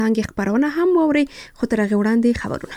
څنګه خبرونه هم واوري خو تر هغه وړاندې خبرونه.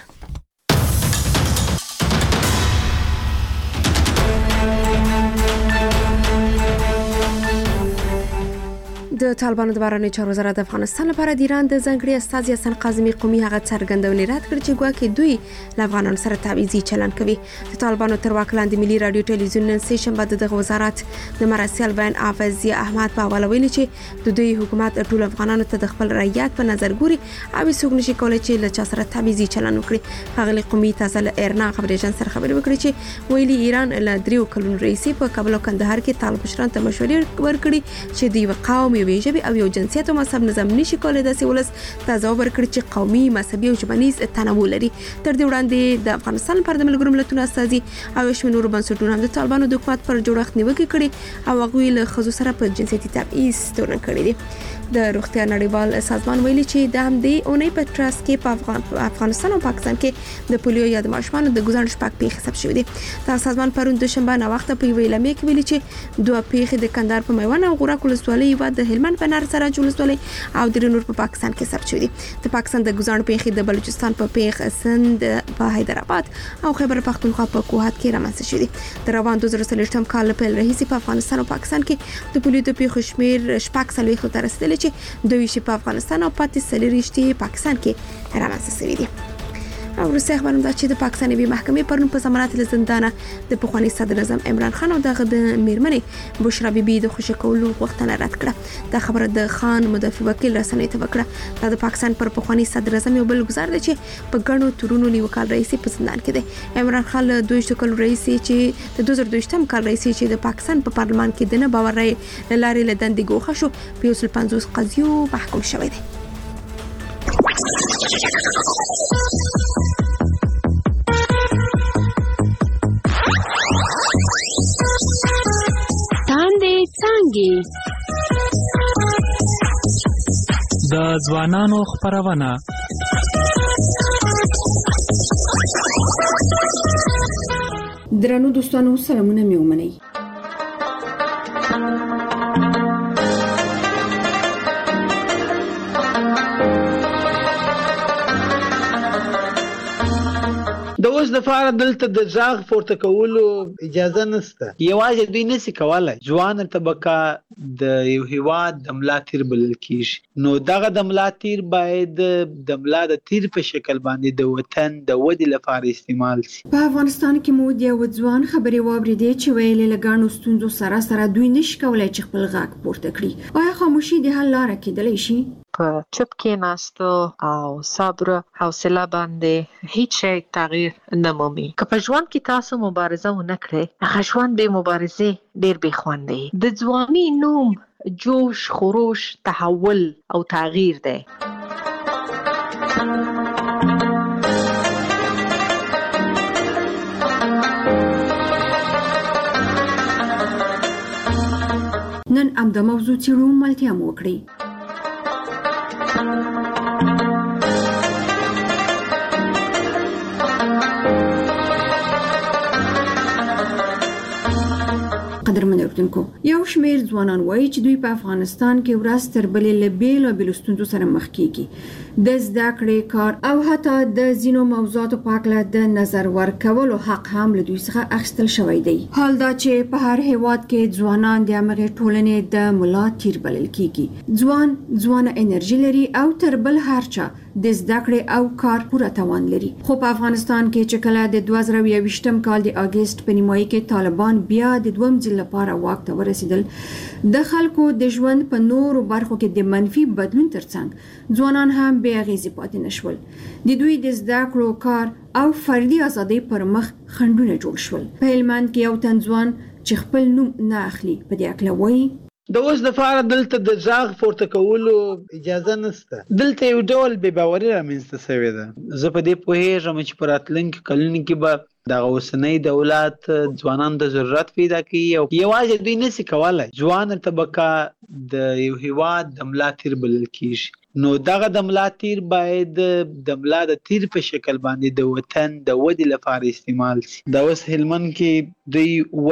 د طالبانو د بهرنیو چارو وزارت د افغانستان لپاره د ایران د ځانګړي استازي حسن قاضمي قومي هغه څرګندونې رد کړې چې ګواکې دوی له افغانانو سره تعویضي چلند کوي. د طالبانو تر واک لاندې ملي رادیو ټلویزیون نن سه شنبه دغه وزارت د مراسل بین حافظ احمد په حواله ویلي چې د دوی حکومت ټول افغانانو ته د خپل رعیت په نظر ګوري او هیڅوک نشي کولای چې له چا سره تعویضي چلند وکړي. هغه قومي تازه له ایرنا خبري جن سره خبرې وکړي چې ویلي ایران له 3 کلونو رئیس په کابل او کندهار کې طالب مشران ته مشورې ورکړي چې د قوم یو ژبه او یو جنسیت او مذهب نظام نشي کولای داسې ولس تضاد ورکړي چې قومي مذهبي او ژبنیز تنوع لري. تر دې وړاندې د افغانستان لپاره د ملګرو ملتونو استازي او شمنور بنسټونو هم د طالبانو د حکومت پر جوړښت نیوکه کړې او هغه له خزو سره په جنسیتي تبعیض تورن کړی دی. د روغتیا نړیوال سازمان ویلي چې د همدې اونۍ په تراس کې په افغانستان او پاکستان کې د پولیو یا د ماشومانو د ګزارش پاک پیښې ثبت شوې دي. دا سازمان پرون دوشنبه نه وخت په ویلې مې کې ویلي چې دوه پیښې د کندهار په میوند او غورک ولسوالۍ و د هلمند په نار سره ولسوالۍ او د نور په پاکستان کې ثبت شوې دي. د پاکستان د ګزارش پیښې د بلوچستان په پیښ سند په حیدرآباد او خیبر پختونخوا په کوهات کې رامنځته شوې دي. د روان 2023 کال په رئیس په افغانستان او پاکستان کې د پولیو د پیښو شمیر شپږ سلوي ته رسیدلی چې دوی شي په افغانستان او پاتې سلیریشتي پاکستان کې رامنځته شوې دي. او روسي خبرونه دا چې د پاکستاني محکمې پرون په ضمانت له زندانه د پخوانی صدر اعظم عمران خان او دغه د میرمنې بشرا بیبي د خوشی کولو غوښتنه رد کړه. دا خبره د خان مدافع وکیل رسنۍ ته وکړه. دا د پاکستان پر پخوانی صدر اعظم یو بل گزار دی چې په ګڼو تورونو نیوکال رئیس په زندان کې دی. عمران خان له 22 کال رئیس چې د 2022 کال رئیس چې د پاکستان په پارلمان کې د نه باور رائے لارې له دندې ګوښه شو په 150 قضیو محکوم شوی دی. د ځوانانو خبرونه درنو دوستانو سلامونه مې ومنئ. د اوس د فار دلته د ځاغ پورته کولو اجازه نشته. یوازې دوی نشي کولای ځوان طبقه د یو هیواد د ملا تیر بلل کیږي. نو دغه د ملا تیر باید د ملا د تیر په شکل باندې د وطن د ودی لپاره استعمال شي. په افغانستان کې مو د یو ځوان خبرې واوریدې چې ویلې لګانو ستونزو سره دوی نشي کولای چې خپل غږ پورته کړي. آیا خاموشي د حل لاره کېدلی شي؟ په چپ کې ناستو او صبر حوصله باندې هیڅ شی تغییر نه مومي. که په ژوند کې تاسو مبارزه ونه کړئ هغه ژوند به مبارزه ډیر بې خوند دی. د ځواني نوم جوش خروش تحول او تغییر دی. نن د موضوع څیړو ملتیا مو وکړي. قدرمن اوردونکو، یو شمیر ځوانان وایي چې دوی په افغانستان کې ورځ تر بلې له بیلابېلو ستونزو سره مخ کیږي. د زده کړې، کار او حتی د ځینو موضوعاتو په اړه د نظر ورکولو حق هم له دوی څخه اخیستل شوی دی. حال دا چې په هر هیواد کې ځوانان د همغې ټولنې د ملا تیر بلل کیږي. ځوانه انرژي لري او تر بل هر چا د زده کړې او کار پوره توان لري. خو په افغانستان کې چې کله د 2021 کال د اگست په نیمایي کې طالبان بیا د دویم ځل لپاره واک ته ورسېدل، د خلکو د ژوند په نورو برخو کې د منفي بدلون ترڅنګ ځوانان هم بې اغېزې پاتې نشول. د دوی د زده کړو، کار او فردي ازادۍ پر مخ خنډونه جوړ شول. په هلمند کې یو تن ځوان چې خپل نوم نه اخلي په دې اړه وایي: د اوس د فار دلته د ځاغ پورته کولو اجازه نشته. دلته یو ډول بې باوري رامنځته شوې ده. زه په دې پوهېږم چې په راتلونکي کلونو کې به دغه اوسنۍ دولت ځوانانو ته ضرورت پیدا کوي او یوازې دوی نشي کولای ځوانه طبقه د یو هیواد د ملا تیر بلل کیږي. نو دغه د ملا تیر باید د ملا د تیر په شکل باندې د وطن د ودی لپاره استعمال شي. دا اوس هلمند کې دوی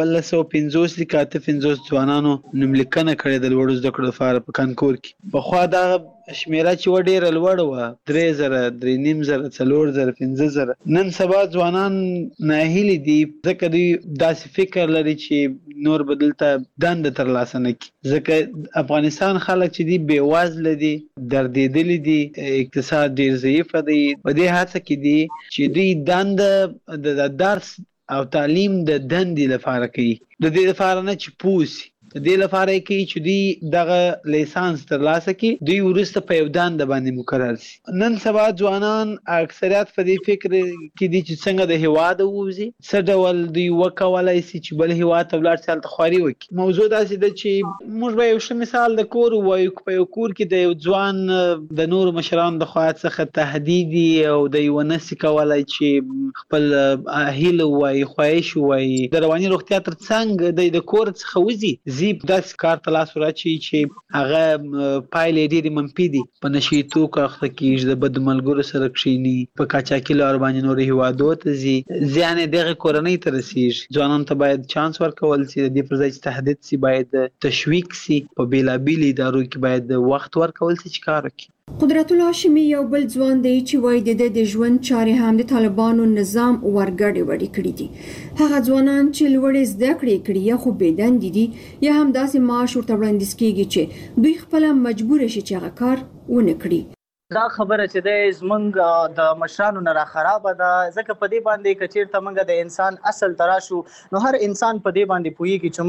1950 لیکاته 50 ځوانانو نوملیکنه کړې د لوړو زده کړو لپاره په کانکور کې. پخوا دا شمیره چې و ډېره لوړه وه 3000 3500 4000 15000. نن سبا ځوانان ناهیلي دي ځکه دوی داسې فکر لري چې نور به دلته دنده ترلاسه نه کړي، ځکه افغانستان خلک چې دي بېوزله دي، دردېدلي دي، اقتصاد ډېر ضعیفه دی. په دې هڅه کې دي چې دوی دنده د درس او تعلیم د دندې لپاره کوي، د دې لپاره نه چې پوه د دې لپاره کوي چې دوی دغه لیسانس ترلاسه کړي، دوی وروسته په یو دنده باندې مقرر شي. نن سبا ځوانان اکثریت په دې فکر کې دي چې څنګه د هیواده ووځي، څه ډول دوی وکولای شي چې بل هیواد ته ولاړ شي هلته خواري وکړي. موضوع داسې ده چې موږ به یو ښه مثال د کور ووایو. په یو کور کې د یو ځوان د نورو مشرانو د خوا څخه تهدید او د یو نسي کولای چې خپل هیله ووایي، خواهش ووایي، د رواني روغتیا تر څنګ د کور څخه وځي، داسې کار ته لاس ورچي چې هغه پایلې ډېرې منفي دي. په نشي توکو اخته کېږي، د بدو ملګرو سره کښېني، په قاچاقي لار باندې نورو هیوادو ته ځي، زیان یې دغې کورنۍ ته رسېږي. ځوانانو ته باید چانس ورکول شي، د دې پر ځای چې تهدید شي باید تشویق شي، په بېلابېلو ادارو کې باید وخت ورکول شي چې کار وکړي. قدرت الله هاشمي یو بل ځوان دی چې وایي د ژوند چارې هم د طالبانو نظام ورګډې وړې کړې دي. هغه ځوانان چې لوړې زده کړې کړي یا خو بېدندې دي یا هم داسې معاش ورته وړاندیز کېږي چې دوی خپله مجبور شي چې هغه کار ونه کړي. دا خبره چې د زمونږ د مشرانو نه را خرابه ده، ځکه په دې باندې که چېرته موږ د انسان اصل ته راشو نو هر انسان په دې باندې پوهېږي چې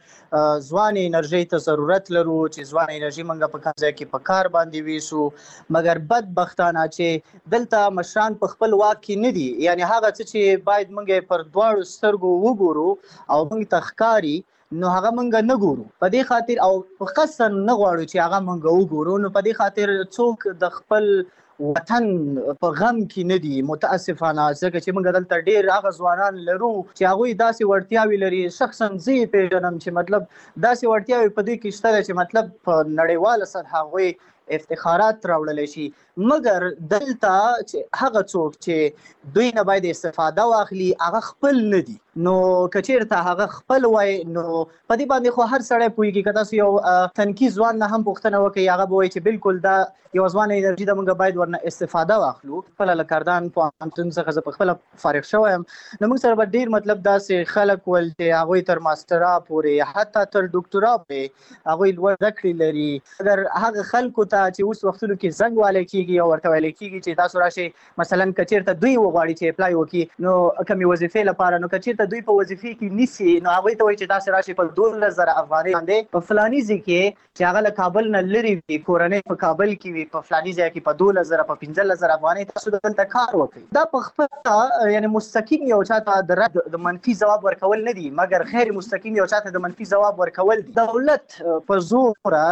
موږ ځوانې انرژۍ ته ضرورت لرو، چې ځوانې انرژي موږ په کوم ځای کې په کار باندې ویسو. مګر بدبختانه چې دلته مشران په خپل واک کې نه دي، یعنی هغه څه چې باید موږ پر دواړو سترګو وګورو او موږ ته ښکاري نو هغه مونږ نه ګورو. په دې خاطر او په قصد نه غواړو چې هغه مونږ وګورو. نو په دې خاطر څوک د خپل وطن په غم کې نه دي متاسفانه، ځکه چې موږ دلته ډېر هغه ځوانان لرو چې هغوی داسې وړتیاوې لري. شخصا زه یې پېژنم چې مطلب داسې وړتیاوې په دې کې شته ده چې مطلب په نړیواله سطحه هغوی افتخارات راوړلی شي. مګر دلته هغه څوک چې دوی نه باید استفاده واخلي هغه خپل نه دي. نو که چېرته هغه خپل وای نو په دې باندې خو هر سړی پوهېږي. که تاسو یو تنکي ځوان نه هم پوښتنه وکړئ هغه به وایي چې بالکل دا یو ځوانه انرژي ده، موږ باید ورنه استفاده واخلو. خپله له کردان پوهنتون څخه زه په خپله فارغ شوی یم، نو موږ سره به ډېر مطلب داسې خلک ول چې هغوی تر ماسټرا پورې حتی تر ډاکټرا پورې هغوی لوړ زده کړې لري. اگر هغه خلکو ته چې اوس وختونو کې زنګ والی کېږي او ورته ویلی کېږي چې تاسو راشئ مثلا که چېرته دوی وغواړي چې اپلای وکړي نو کومې وظیفې لپاره، نو که چېرته دوی په وظیفې کې نیسي نو هغوی ته وایي چې تاسې راشئ په 12,000 افغانۍ باندې په فلاني ځای کې چې هغه له کابل نه لرې وي، کورنۍ په کابل کې وي، په فلاني ځای کې په 12,000 په 15,000 افغانۍ تاسو دلته کار وکړئ. دا په خپله یعنی مستقیم یو چاته د رد د منفي ځواب ورکول نه دي، مګر غیر مستقیم یو چاته د منفي ځواب ورکول دي. دولت په زوره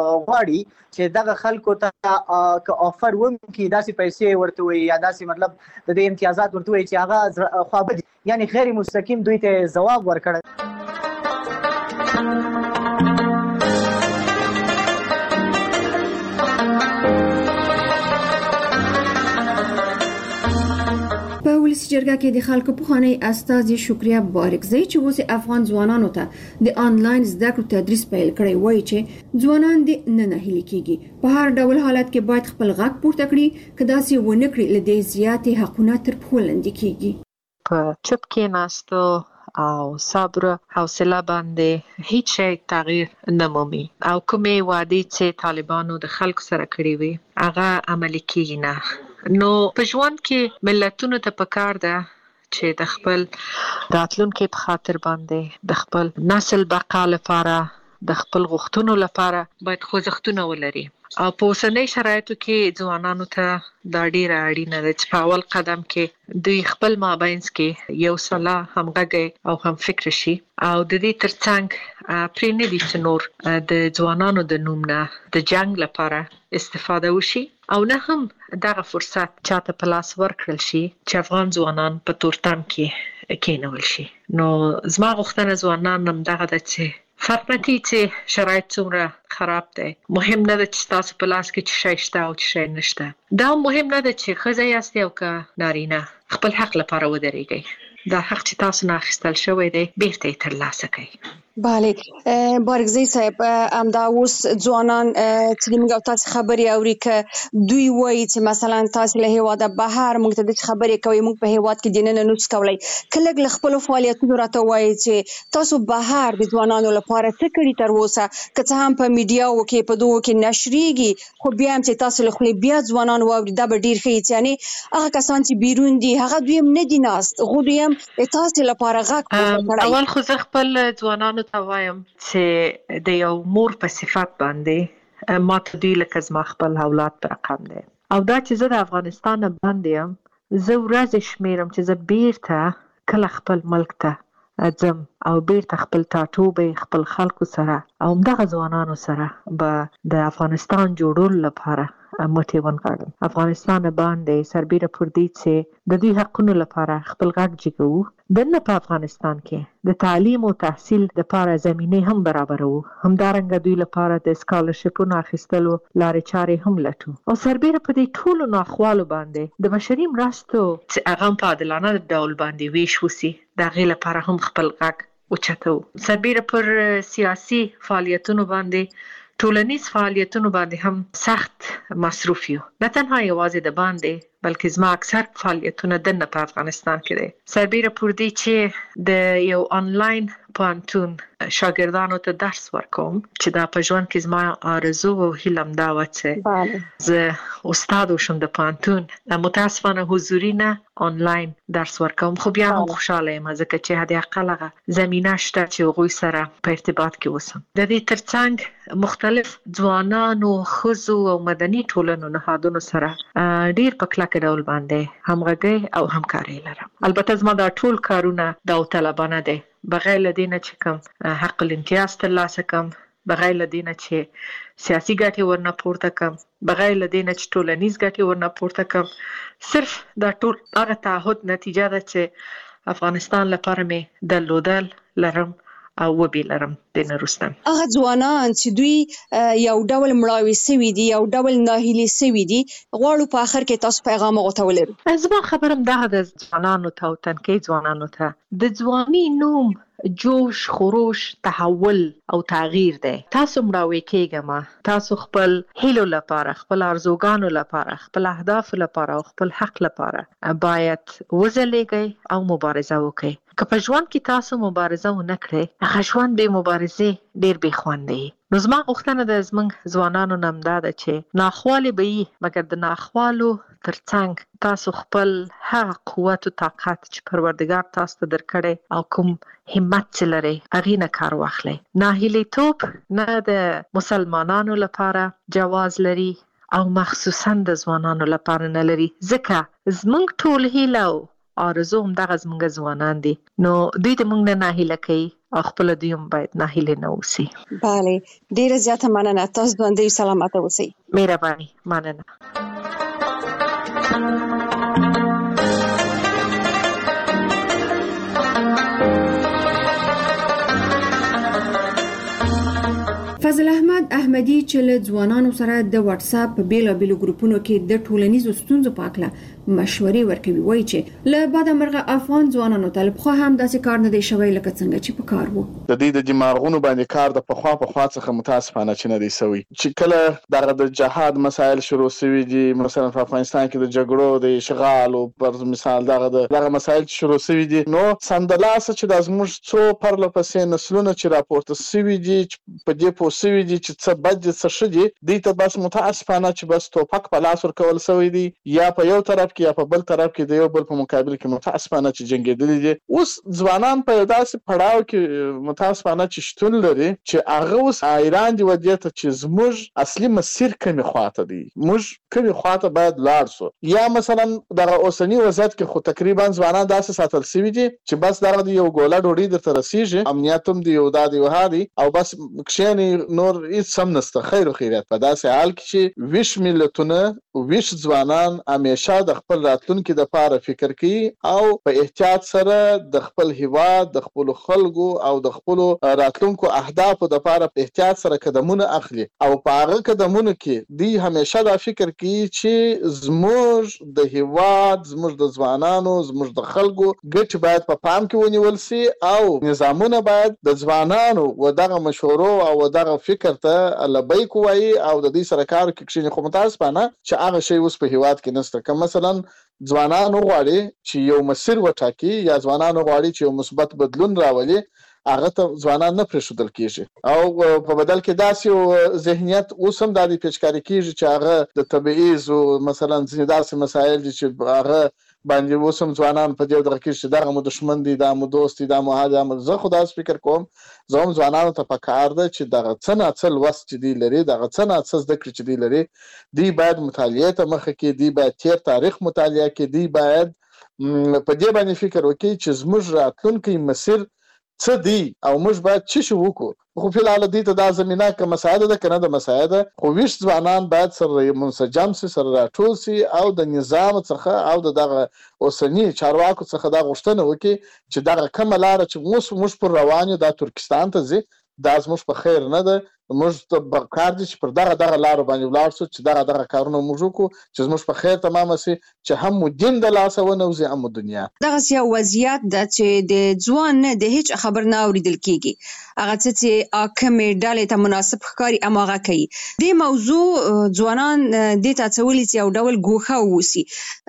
غواړي چې دغه خلکو ته که آفر وکړي داسې پیسې ورته وایي یا داسې مطلب د دې امتیازات ورته وایي چې هغه خوابه دي، یعنی غیر مستقیم دوی ته ځواب ورکړی. په ولسي جرګه کې د خلکو پخوانی استازي شکریا بارکزی چې اوس افغان ځوانانو ته د آنلاین زده کړو تدریس پیل کړی وایي چې ځوانان د نه ناهیلي کېږي، په هر ډول حالت کې باید خپل غږ پورته کړي، که داسې ونه کړي له دې زیاتې حقونه تر پښو لاندې کېږي. په چوپ کېناستو او صبر حوصله باندې هیڅ شی تغییر نه مومي، او کومې وعدې چې طالبانو د خلکو سره کړې وي هغه عملي کېږي نه. نو په ژوند کې ملتونو ته پکار ده چې د خپل راتلونکي په خاطر باندې د خپل نسل بقا لپاره د خپل غوښتنو لپاره باید خوځښتونه ولري، او په اوسنۍ شرایطو کې ځوانانو ته دا ډیره اړینه ده چې په اول قدم کې دوی خپل مابینځ کې یو سلا همغږی او هم فکر شي، او د دې ترڅنګ پرې نه دي چې نور د ځوانانو د نوم نه د جنگ لپاره استفاده وشي، او نه هم دغه فرصت چاته په لاس ورکړل شي چې افغان ځوانان په تورتم کې کېنول شي. نو زما غوښتنه ځوانان هم دغه ده چې فرق نه کوي چې شرایط څومره خراب دی، مهم نه ده چې تاسو په لاس کې چې شی شته او چې شی نشته. دا مهم نه ده چې ښځه یاست او که نارینه، خپل حق لپاره ودرېږئ. دا حق چې تاسو نه اخیستل شوی دی بیرته یې ترلاسه کړئ. بله بارګزی صاحب همدا اوس ځوانان چې موږ تاسو خبرې اوري که دوی وایي چې مثلا تاسو له هیواده بهر موږ ته د خبرې کوي موږ په هیواد کې دینه نوس کولای کله له خپل فعالیتونو راته وایي چې تاسو بهر د ځوانانو لپاره څه کړی تر اوسه که څه هم په میډیاو کې په دوه کې نشریږي خو بیا هم چې تاسو له خپل بیا ځوانان واوري دا به ډیر ښه یعنی هغه کسان چې بیرون دي هغه دوی هم نه دي ناست خو دوی هم تاسو لپاره غږ اول خو زه خپل ځوانانو ته وایم چې د یو مور په صفت باندې ما ته دوی لکه زما خپل اولاد په رقم دی او دا چې زه د افغانستان باندې یم زه ورځې شمیرم چې زه بیرته کله خپل ملک ته ځم او بیرته خپل ټاټوبې خپل خلکو سره او همدغه ځوانانو سره به د افغانستان جوړولو لپاره مټې ونغاړم. افغانستان باندې سربیره پر دې چې د دوی حقونو لپاره خپل غږ جګوو دنه په افغانستان کې د تعلیم او تحصیل لپاره زمینه هم برابرو همدارنګه دوی لپاره د سکالرشپونو اخیستلو لارې چارې هم لټو او سربیره په دې ټولو ناخوالو باندې د بشري مرستو چې هغه په عادلانه ډول باندې ویش وسی د هغې لپاره هم خپل غږ اوچتو. سربیره پر سیاسي فعالیتونو باندې ټولنیز فعالیتونو باندې هم سخت مصروف یو نه تنها یوازې د باندې بلکې زما اکثر فعالیتونه دنه په افغانستان کې دي. سربیره پر دې چې د یو آنلاین پوهنتون شاګردانو ته درس ورکوم چې دا په ژوند کې زما آرزو او هیله همدا وه چې زه استاد وشم د پوهنتون متاسفانه حضوري نه آنلاین درس ورکوم خو بیا هم خوشحاله یم ځکه چې حد اقل هغه زمینه شته چې هغوی سره په ارتباط کې اوسم. د دې ترڅنګ مختلف ځوانانو ښځو او مدني ټولنو نهادونو سره ډیر په کلکه ډول باندې همغږي او همکاري لرم. البته زما دا ټول کارونه داوطلبانه دي بغیر له دې نه چې کوم حق الامتیاز ترلاسه کړم بغیر له دې نه چې سیاسي ګټې ورنه پورته کړم بغیر له دې نه چې ټولنیز ګټې ورنه پورته کړم صرف دا ټول هغه تعهد نتیجه ده چې افغانستان لپاره مې درلودل لرم او وبې لرم د نه وروسته. هغه ځوانان چې دوی یو ډول مړاوي سوي دي یو ډول ناهیلي سوي دي غواړو په آخر کې تاسو پیغام ورته ولرئ. زما خبرم دغه د ځوانانو ته او تنکي ځوانانو ته د ځواني نوم جوش خروش تحول او تغییر دی. تاسو مړاوي کېږئ تاسو خپل هیلو لپاره خپل ارزوګانو لپاره خپل اهدافو لپاره او خپل حق لپاره باید وځلېږئ او مبارزه وکړئ. که په ژوند کې تاسو مبارزه ونه کړئ هغه ژوند بې مبارزې ډیر بې خونده وي. نو زما غوښتنه د زموږ ځوانانو نه همدا ده چې ناخوالې به وي مګر د ناخوالو ترڅنګ تاسو خپل هغه قوت او طاقت چې پروردګار تاسو ته درکړی او کوم همت چې لرئ هغې نه کار واخلئ. ناهیلیتوب نه د مسلمانانو لپاره جواز لري او مخصوصا د ځوانانو لپاره نه لري ځکه زموږ ټول هیله او آرزو همدغه زموږ ځوانان دي نو دوی د موږ نه ناهیله کوي او خپل دوی هم باید ناهیله نه اوسي. بله ډیره زیاته مننه تاسو ژوندي سلامته اوسئ. مهرباني مننه. فضل احمد احمدي چې له ځوانانو سره د واتس اپ په بیلابیلو ګروپونو کې د ټولنیزو ستونزو په اړه مشورې ورکوي وایي چې له بعد مرغه افغان ځوانانو ته خو هم داسې کار نه دی شوی لکه څنګه چې په کار وو. د دې د دماغونو باندې کار د پخوا څخه متاسفانه چې نه دی سوی چې کله دغه د جهاد مسایل شروع شوي دي مثلا په افغانستان کې د جګړو د اشغال او پر مثال دغه مسایل شروع شوي دي نو سندلاسه چې د زموږ څو پرله پسې نسلونه چې راپورته شوي دي په دې پوسوي دي چې څه بد دي څه ښه دي دوی ته بس متاسفانه چې بس توپک په لاس ورکول شوی دی یا په یو طرف کې یا په بل طرف کې د یو بل په مقابل کې متاسفانه چې جنګېدلي دي. اوس ځوانان په یو داسې پړاو کې متاسفانه چې شتون لري چې هغه اوس حیران دي ودې ته چې زموږ اصلي مسیر کومې خواته دی موږ کومې خواته باید لاړ شو یا مثلا دغه اوسني وضعیت کې خو تقریبا ځوانان داسې ساتل شوي دي چې بس دغه یو ګوله ډوډۍ درته رسیږي امنیت هم دی یو دا دی او بس کښېني کې نور هیڅ هم نشته، خیر او خیریت. په داسې حال کې چې 20 ملتونه 20 ځوانان همیشه د خپل راتلونکي دپاره فکر کوي او په احتیاط سره د خپل هیواد، د خپل خلکو او د خپل راتلونکو اهدافو دپاره په احتیاط سره قدمونه اخلي او په هغه قدمونو کې دوی همیشه دا فکر کوي چې زموږ د هیواد، زموږ د ځوانانو، زموږ د خلکو ګټې باید په پام کې ونیول سي او نظامونه باید د ځوانانو و دغه مشورو او دغه فکر ته لبیک ووایي او د دوی سره کار وکړي. خو متاسفانه چې هغه شی اوس په هیواد کې نشته. که مثلا ځوانان وغواړي چې یو مسیر وټاکي یا ځوانان وغواړي چې یو مثبت بدلون راولي، هغه ته ځوانان نه پرېښودل کېږي او په بدل کې داسې یو ذهنیت اوس هم دا پیچکاري کېږي چې هغه د تبعیض او مثلا ځینې داسې مسایل دي چې هغه باندې اوس هم ځوانان په دې دغه کې چې دغه مو دښمن دی، دا مو دوست دی، دا مو هغه دی. زه خو داسې فکر کوم، زه هم ځوانانو ته پکار ده چې دغه څه ناڅه لوست چې دوی لري، دغه څه ناڅه زده کړې چې دوی لري، دوی باید مطالعې ته مخه کړي، دوی باید تیر تاریخ مطالعه کړي، دوی باید په دې باندې فکر وکړي چې زموږ راتلونکی مسیر څه دی او موږ باید څه شی وکړو. خو فی الحال دوی ته دا زمینه که مساعده ده که نه ده مساعده، خو 20 ځوانان باید سره منسجم سي، سره راټول سي او د نظام څخه او د دغه اوسني چارواکو څخه دا غوښتنه وکړي چې دغه کومه لاره چې موږ پر روان یو دا ترکستان ته ځي، دا زموږ په خیر نه ده. موږ ته پکار دي چې پر دغه لارو باندې ولاړ سو، چې دغه کارونه موږ وکړو چې زموږ په خیر تمامه سي، چې هم مو دین د لاسه ونوځي هم مو دنیا. دغسې یو وضعیت ده چې د ځوان نه د هیڅ خبر نه اورېدل کېږي. هغه څه چې حاکمې ډلې ته مناسب ښکاري هماغه کوي. دې موضوع ځوانان دې ته هڅولي چې یو ډول ګوښه واوسي.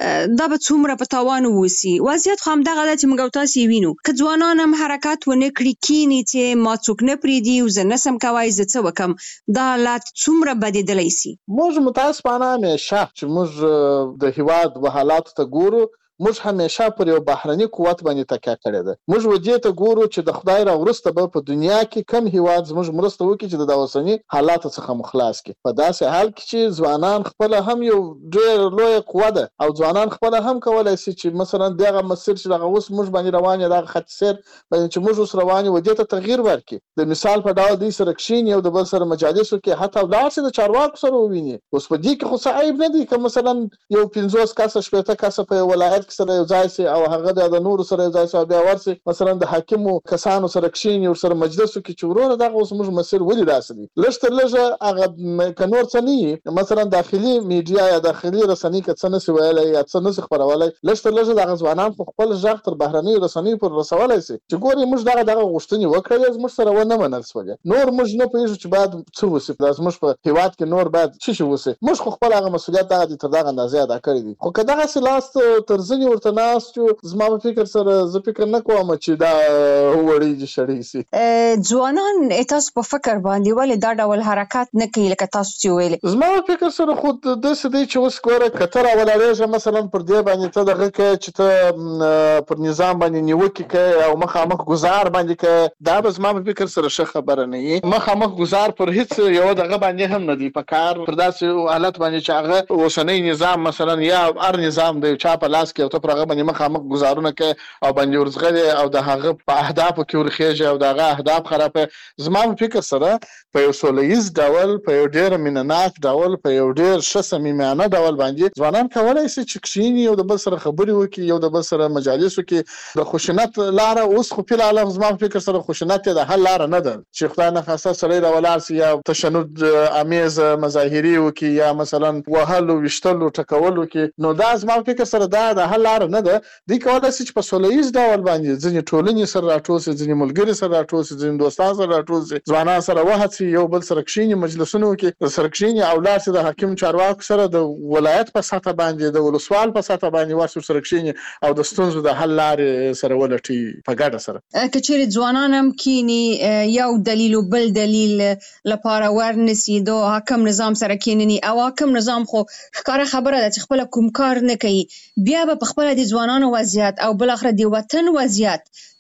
دا به څومره په تاوان واوسي؟ وضعیت خو همدغه ده چې موږ او تاسې یې وینو. که ځوانان هم حرکت ونه کړي، کیني چې ما څوک نه پرېږدي او زه نسم کوای، زه څه وکم، دا حالات څومره بدېدلی سي؟ موږ متاسفانه همیشه چې موږ د هیواد و حالاتو ته ګورو، موږ همیشه پر یو بهرني قوت باندې تکیه کړې ده. موږ ودې ته ګورو چې د خدای راوروسته به په دنیا کې کم هیواد زموږ مرسته وکړي چې د اوسني حالاتو څخه مو خلاص کړي. په داسې حال کې چې ځوانان خپله هم یو ډېر لویه قوه ده او ځوانان خپله هم کولی سي چې مثلا دغه مسیر چې دغه اوس موږ باندې روان یو دغه خط سیر باندې چې موږ اوس روان یو ودې ته تغییر ورکړي. د مثال په ډول دوی سره کښېني او د بل سره مجالسو کې حتی ولاړ سي د چارواکو سره وویني. اوس په دې کې خو څه عیب نه دی که مثلا یو 50 کسه 60 کسه په یو ولایت کې سره یو ځای سي او هغه د نورو سره یو ځای سي او بیا ورسي مثلا د حاکمو کسانو سره کښېني ورسره مجلسو کې چې وروره دغه اوس موږ مسیر ولې داسې دی. لږ تر لږه هغه که نور څه نه وي، مثلا داخلي میډیا یا داخلي رسنۍ که څه نسي ویلی یا څه نسي خپرولی، لږ تر لږه دغه ځوانان خو خپل غږ تر بهرنیو رسنیو پورې رسولی سي چې ګورې موږ دغه غوښتنې وکړلې، زموږ سره ونه منل سولې، نور موږ نه پوهېږو چې باید څه وسي، دا زموږ په هېواد کې نور باید څه شي وسي. موږ خو خپل هغه مسؤلیت دغه دي تر دغه اندازې ادا کړی دي. خو که دغسې لاس تر زنې ورته ناست یو، زما په فکر سره زه فکر نه کوم چې دا وړې شړې سي. ځوانان تاسو په فکر باندې ولې دا ډول حرکت نه کوي لکه تاسو چې ویلې؟ زما په فکر سره خو داسې دی چې اوس ګوره که ته راولاړېږه مثلا پر دې باندې ته دغه کوې چې ته پر نظام باندې نیوکې کوې او مخامخ ګزار باندې کوې، دا به زما په فکر سره ښه خبره نه وي. مخامخ ګزار پر هېڅ یوه دغه باندې هم نه دی پکار، پر داسې حالت باندې چې هغه اوسنی نظام مثلا یا هر نظام د یو چا په لاس کې او ته پر هغه باندې مخامخ ګزارونه کوي او باندې ورځغلې او د هغه په اهدافو کې ورخېږي او د هغه اهداف خرابوي. زما په فکر سره په یو سوله ییز ډول، په یو ډېر مینهناک ډول، په یو ډېر ښه صمیمانه ډول باندې ځوانان کولی سي چې کښېني او د بل سره خبرې وکړي، یو د بل سره مجالسو کې د خشونت لاره. اوس خو فی الحال زما په فکر سره خشونت یې د حل لاره نه ده چې خدای نخواسته سړی راولاړ سي یا تشنج امیز مظاهرې وکړي یا مثلا وهلو ویشتلو ټکولو کې، نو دا زما په فکر سره دا د حل لاره نه ده. دوی کولی سي چې په سوله ییز ډول باندې ځینې ټولنې سره راټول سي، ځینې ملګري سره راټول سي، ځینې دوستان سره راټول سي، ځوانان سره وهڅي، یو بل سره کښېني، مجلسونه وکړي، سره کښېني او لاړ سي د حاکم چارواکو سره د ولایت په سطحه باندې، د ولسوال په سطحه باندې ورسي ورسره کښېني او د ستونزو د حل لارې سره ولټوي په ګډه سره. که چیرې ځوانان هم کښېني یو دلیل و بل دلیل لپاره ورنسي د حاکم نظام سره کښېنني او حاکم نظام خو ښکاره خبره ده چې خپله کوم کار نه کوي، بیا به په خپله د ځوانانو وضعیت او بالاخره د وطن وضعیت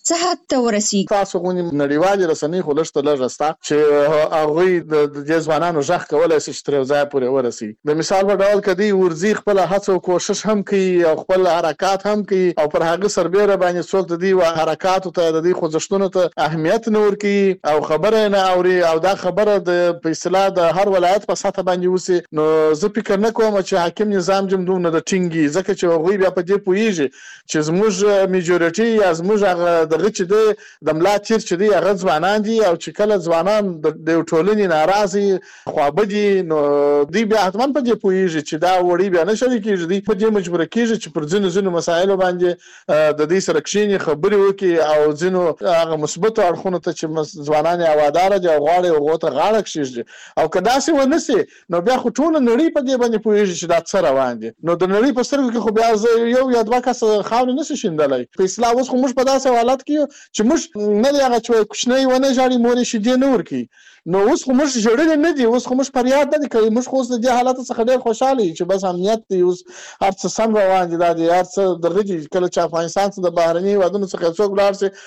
څه حد ته ورسیږي؟ تاسو غونې نړیوالې رسنۍ خو لږ ته لږ شته چې هغوی د دې ځوانانو غږ کولی شي چې تر یو ځایه پورې ورسي. د مثال په ډول که دوی ورځي خپله هڅه او کوشش هم کوي او خپل حرکات هم کوي او پر هغه سربیره باندې څوک د دوی حرکاتو ته د دوی خوځښتونو ته اهمیت نه ورکوي او خبره نه اوري او دا خبره په اصطلاح د هر ولایت په سطح باندې وسي، نو زه فکر نه کوم چې حاکم نظام جم دومره د ټینګي، ځکه چې هغوی بیا په دې پوهېږي چې زموږ میجورټي یا زموږ هغه دغه چې دی د ملا تیر چې دی هغه ځوانان دي او چې کله ځوانان د یو ټولنې ناراضي خوابدي نو دوی بیا حتما په دې پوهېږي چې دا وړي بیا نه شریکېږي، دوی په دې مجبوره کېږي چې پر ځینو مسایلو باندې د دوی سره کښېني خبرې وکړي او ځینو هغه مثبتو اړخونو ته چې ځوانان یې هواداره دي او غواړي هغو ته غاړه کښېږدي. او که داسې ونه سي نو بیا خو ټوله نړۍ په دې باندې پوهېږي چې دا څه روان دي، نو د نړۍ په سترګو کې خو بیا زه یو یا دوه کسه خاورې نشي شیندلی. په اصطلاح اوس خو موږ په داسې حالت کې یو چې موږ نه دی هغه چې کوچنی ونه ژاړي مور یې شیدې نه ورکوي، نو اوس خو موږ ژړلي نه دي، اوس خو موږ فریاد نه دي کوي، موږ خو اوس د دې حالت څخه ډېر خوشحاله یو چې بس امنیت دی، اوس هر څه سم روان دي، دا دی هر څه دغه دي. کله چې افغانستان څخه د بهرني هېوادونو څخه څوک ولاړ شي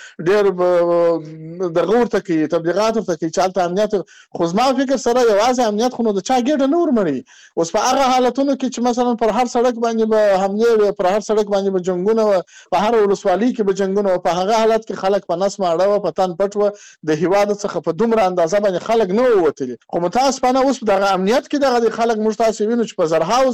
ډېر دغه ورته کوي تبلیغات ورته کوي چې هلته امنیت، خو زما فکر سره یوازې امنیت خو نو د چا ګېډه نه ورمړي. اوس په هغه حالتونو کې چې مثلا پر هر سړک باندې به حملې وي، پر هر سړک باندې به جنګونه وه، په هر ولسوالۍ کې به جنګونه وه، په هغه حالت کې خلک په نس ماړه وه، په تن پټ وه، د هېواد څخه په دومره اندازه باندې خلک نه ووتلي. خو متاسفانه اوس په دغه امنیت کې دغه خلک موږ تاسو وینو چې په زرهاو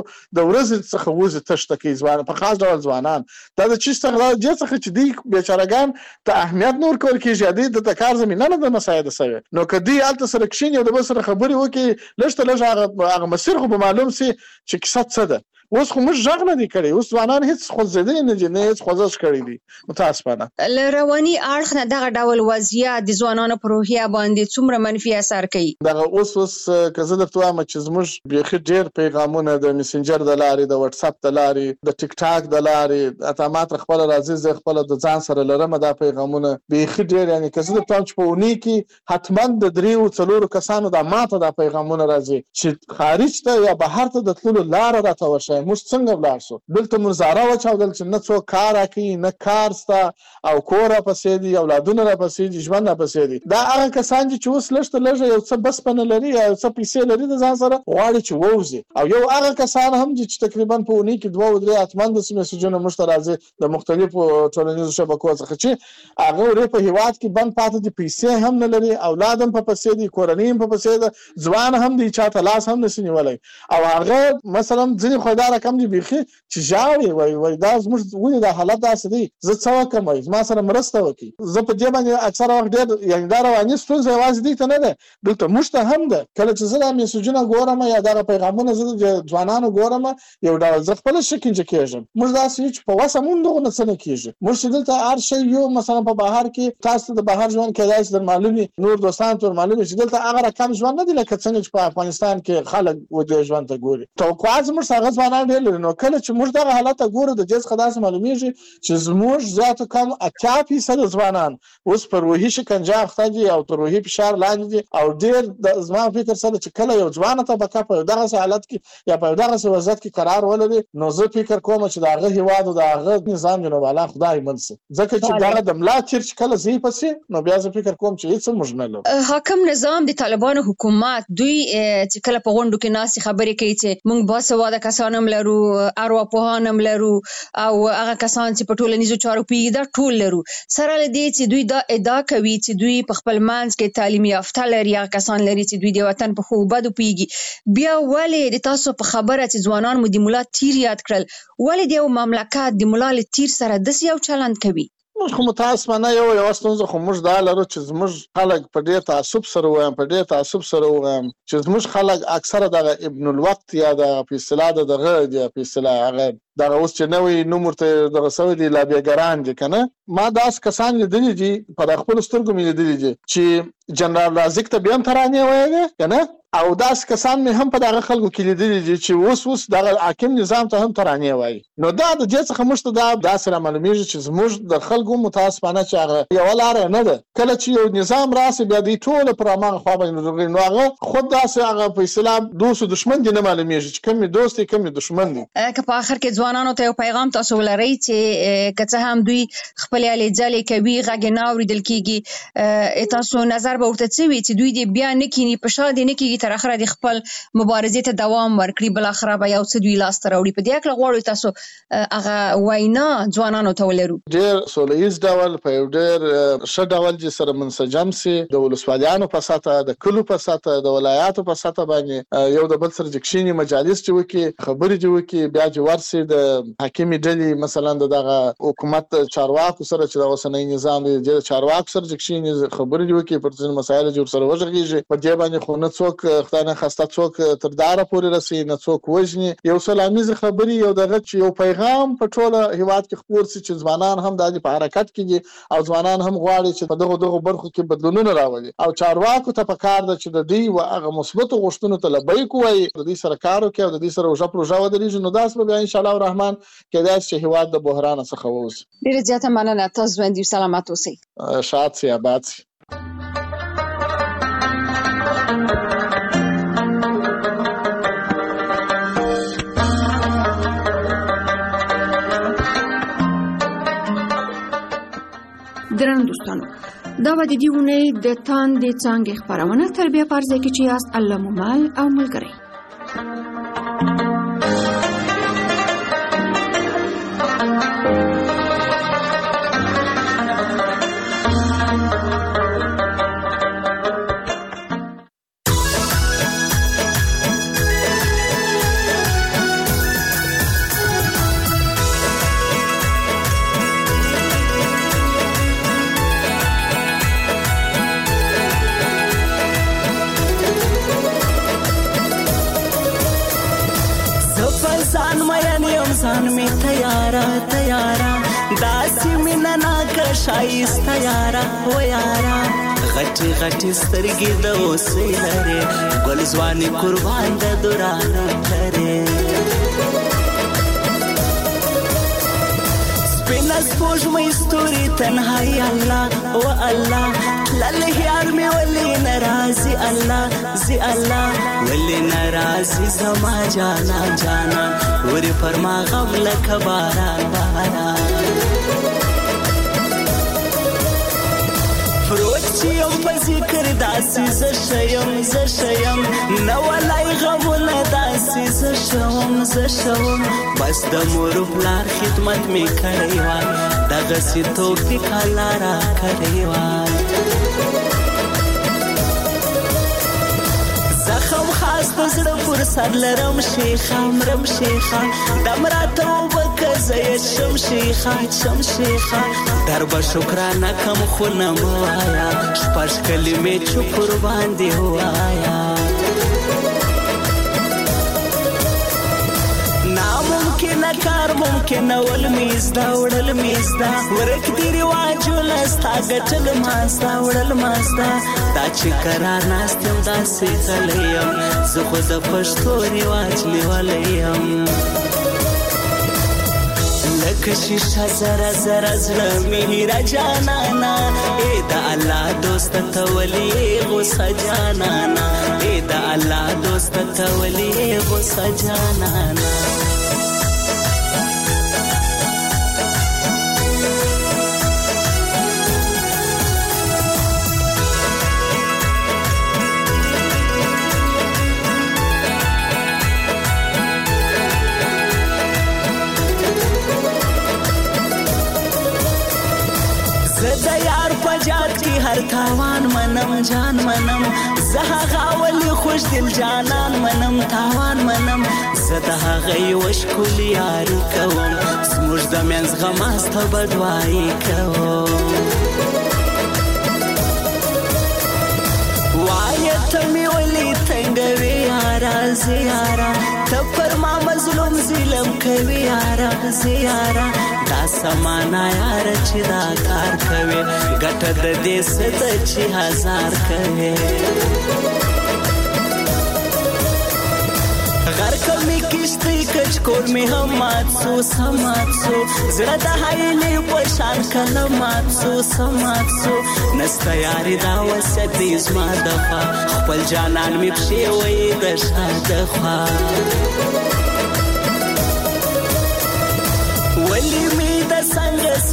د ورځې څخه وځي تشته کوي ځوان، په خاص ډول ځوانان. دا د چی څخه دې څخه چې دوی بیچارهګان ته اهمیت نه ورکول کېږي، دوی د کار زمینه نه ده مساعده شوې، نو که دوی هلته سره کښېني او د بل سره خبرې وکړي لږ ته لږ هغه مسیر خو به معلوم سي چې کیسه څه ده. اوس خو موږ غږ نه دی کړی، اوس ځوانان هېڅ خوځېدلي نه دي، نه هېڅ خوځښت کړی دی متاسفانه. له رواني اړخ نه دغه ډول وضعیت د ځوانانو پر روحیه باندې څومره منفي اثر کوي؟ دغه اوس که زه درته وایم چې زموږ بیخي ډېر پیغامونه د میسنجر د لارې، د وټساپ د لارې، د ټیک ټاک د لارې، اته ما تر خپله راځي زه خپله د ځان سره لرم دا پیغامونه بیخي ډېر، یعنې که زه درته وایم چې په اونۍ کې حتما د 3-4 کسانو دا ماته دا پیغامونه راځي چې خارج ته یا بهر ته د تللو لاره راته وښایي، موږ څنګه ولاړ شو. دلته موږ زاره وچاودل چې نه څوک کار راکوي، نه کار سته او کور راپسې دي، اولادونه راپسې دي، ژوند راپسې دي. دا هغه کسان دي چې اوس لږ ته لږه یو څه بسپنه لري یا یو څه پیسې لري د ځان سره، غواړي چې ووځي. او یو هغه کسان هم دي چې تقریبا په اونۍ کې 2-3 حتما داسې میسجونه موږ ته راځي د مختلفو ټولنیزو شبکو څخه چې هغه ورې په هېواد کې بند پاتې دي، پیسې هم نه لري، اولاد هم په پسې دي، کورنۍ هم په پسې ده، ځوان هم دی، چا ته لاس هم نشي نیولی. او هغه مثلا ځینې خو دا رقم دي بیخي چې ژاړي، وایي دا زموږ ولې دا حالت داسې دی، زه څه وکړم، وایي زما سره مرسته وکړي. زه په دې باندې اکثره وخت ډېر یعنې دا رواني ستونزه یوازې دوی ته نه ده، دلته موږ ته هم ده. کله چې زه دا میسجونه ګورم یا دغه پیغامونه زه د ځوانانو ګورم، یو ډول زه خپله شکنجه کېږم. موږ داسې یو چې په وسه مونږ دغه نه څه نه کېږي. موږ چې دلته هر شی یو مثلا په بهر کې تاسو ته د بهر ژوند کېدای شي در معلوم وي، نور دوستان ته معلوم وي چې دلته هغه رقم ژوند نه دی لکه څنګه چې په افغانستان کې خلک دې ژوند ته ګوري. توقعات زموږ هغه ځوانان ډېر لري، نو کله چې موږ دغه حالت ته ګورو د دې څخه داسې معلومیږي چې زموږ زیاتو کم 80% ځوانان اوس په روحي شکنجه اخته دي او تر روحي فشار لاندې دي. او ډېر د زما فکر سره چې کله یو ځوانه طبقه په دغسې حالت کې یا په دغسې وضعیت کې قرار ولري، نو زه فکر کوم چې د هغه هېواد او د هغه نظام جنوب والا خدای من سي، ځکه چې دغه د ملا تیر چې کله ضعیفه سي نو بیا زه فکر کوم چې هېڅ موږ نه لرو. حاکم نظام د طالبانو حکومت دوی چې کله په غونډو کې ناستې خبرې کوي چې موږ باسواده کسان هم لرو، ارواپوهان هم لرو او هغه کسان چې په ټولنیزو چارو پوهېږي دا ټول لرو، سره له دې چې دوی دا ادعا کوي چې دوی په خپل منځ کې تعلیم یافته لري، هغه کسان لري چې دوی د وطن په ښو بدو پوهېږي. بیا ولې د تاسو په خبره چې ځوانان مو د ملا تیر یاد کړل، ولې د یو مملکت د ملا له تیر سره داسې یو چلند کوي؟ موږ خو متاسفانه یوه ستونزه خو موږ دا لرو چې زموږ خلک په ډېر تعصب سره ووایم چې زموږ خلک اکثره دغه ابن الوقت یا د په اصطلاح دغه د په اصطلاح هغه دغه اوس چې نوی نوم ورته دغه سوی دی لابیګران دي که نه. ما داسې کسان لیدلي دي په خپلو سترګو مې لیدلي دي چې جنرال رازق ته بیا هم ترانې ویلې که نه، او داسې کسان مې هم په دغه خلکو کې لیدلي دي چې اوس دغه حاکم نظام ته هم ترانې وایي. نو دا د دې څخه موږ ته دا داسې رامعلومېږي چې زموږ د خلکو متاسفانه چې هغه یوه لاره نه ده. کله چې یو نظام راسي بیا دوی ټوله پر هماغه خوا باندې نو هغه خود داسې هغه په اصطلاح دوست و دشمن دي نه معلومېږي چې کوم یې دوست دی کوم یې دشمن دی. که په آخر کې ځوانانو ته یو پیغام تاسو ولرئ چې که څه هم دوی خپل هلې ځلې کوي غږ نه اورېدل کېږي تاسو نظر به ورته څه وي چې دوی دې بیا نه کینی په شا دې نه کېږي تر اخره د خپل مبارزې ته دوام ورکړي بالاخره به یو څه دوی لاس ته راوړي په دې هکله غواړو تاسو هغه وینا ځوانانو ته ولرو ډېر سوله ییز ډول په یو ډېر ښه ډول چې سره منسجم سي د ولسوالیانو په سطحه د کلو په سطحه د ولایاتو په سطحه باندې یو د بل سره د کښینی مجالس چې وکړي خبرې دي وکړي بیا چې ورسي د حاکمي ډلې مثلا دغه حکومت چارواکو سره چې د اوسنۍ نظام د چارواکو سره چې کښینی خبرې دي وکړي پر ځینو مسایلو چې ورسره وغږیږي په دې باندې خو نه څوک خدای نه خواسته څوک تر داره پورې رسي نه څوک وژني یو سلاميز خبرې یو دغه چې یو پیغام په ټوله هیواد کې خپور سي چې ځوانان هم د حرکت کې او ځوانان هم غواړي چې په دغه برخو کې بدلونونه راولي او چارواکو ته پکار ده چې د دې او هغه مثبت غوښتنو ته لبیک وایي د دې سره کار وکړي او د دې سره وجه پروژه ودرېږي نو داس به ان شاء الله الرحمن کېدای شي هیواد د بحران څخه ووځي. ډیره زیاته مننه تاسو باندې سلامات اوسئ. شاد سي آباد سي. درنو دوستانو دا و د دې اونۍ د تاندې څانګې خپرونه تر بیا پرځای کې چې یاست الله مو مل او ملګری. شایسته یارا و یارا غټي غټي سترګې د اوسې لري ګل ځواني قربان د دورانو لري سپینا سپوږمۍ ستوري تنهایی الله و الله لاله یار می ولي ناراضي الله زي الله ولي ناراضي زما جانا جانا وري پر ما غم لک باران باران فروچی یم په ذکر داسې ز شیم نو ولای غمونه داسې ز شوم بس د مور بلار خدمت می کړی وای دغه سي توپی کالا را کړی وای زخم خاص د زړه پر سر لرم شیخه مرم شیخه دمراته وبکزه شم شیخه درب شکرانه کم خو نه موایا شپږ کلمې چوپ قربان دی وایا ناممکن کار ممکن ول میزدا وړل میزدا ورک دی رواجو لستا ګټل ماستا وړل ماستا دا چې قرار ناستم دا سیتلیم زه خو د پښتو رواج لیولیم لکه شیشه زره زره زړه مې را جانانا ای دا الله دوست ته ولی غوسه جانانا ای دا الله دوست ته ولی غوسه جانانا هر تاوان منم جان منم زها غاولی خوش دل جانان منم تاوان منم زده غي وش کول یاری کوم سموږ د منځ غماسته بدوای کوم وایت می ولی تنگوي یارا زیارا ته پر ما مظلوم ظلم کوي یارا زیارا دا سمانا یار چې دا کار کوي ګټه د دې ست چې هزار کوي غر کمی کشتی کچ کول می هم ماتسو سماتسو زړه د هایلې په شان کله ماتسو سماتسو نستا یاري دا وسط زما دفا خپل جانان می پښې وې د شاده خوا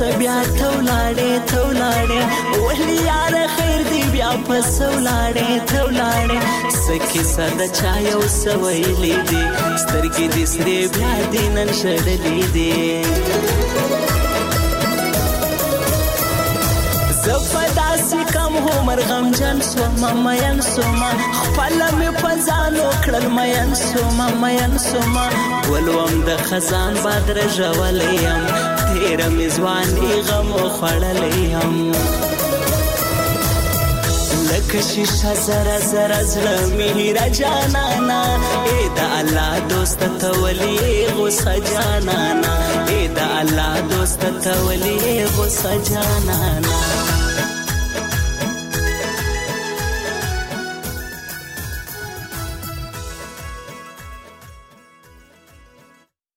بیا تولاړې ولی یار خیر دی بیا پس تولاړې سکه صدا چا یو سویلې دي سترګې دې سره بیا دینن شړلې دي زفدا سکم عمر غم جن سوما مین سوما خپل می پزانو کړل مین سوما ولوم د خزان بادر ژولیم تیر می ځواني غم خړلیم لکه شیشه زرا زړه میرا جانانا اے دا الله دوست تولی غصه جانانا اے دا الله دوست تولی غصه جانانا